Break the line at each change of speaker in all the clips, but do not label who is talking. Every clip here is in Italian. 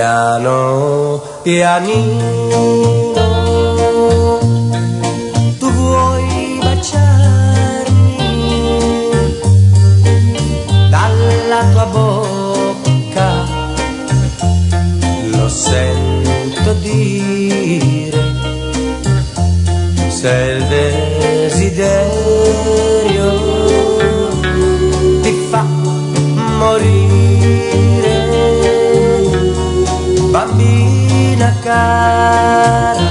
piano pianino tu vuoi baciarmi, dalla tua bocca lo sento dire, se il desiderio ti fa morire, bambina cara,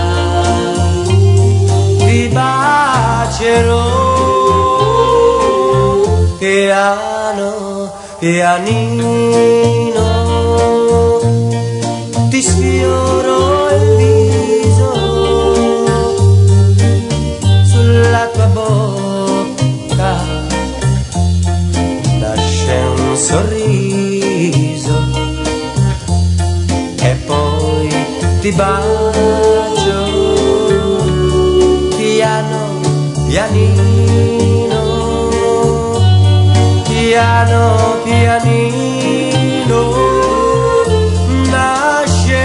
ti bacerò piano pianino, ti sfioro il viso, sulla tua bocca nasce un sorriso e poi ti bacio piano pianino, piano pianino nasce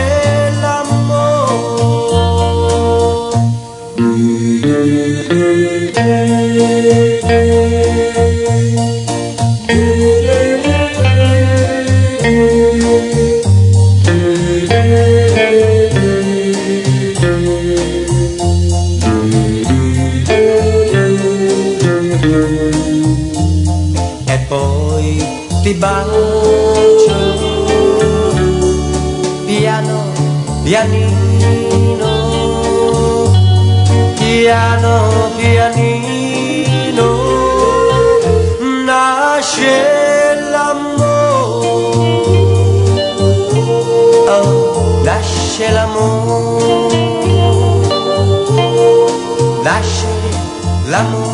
e poi ti bacio piano pianino, piano pianino nasce l'amore, oh, nasce l'amore, nasce l'amore.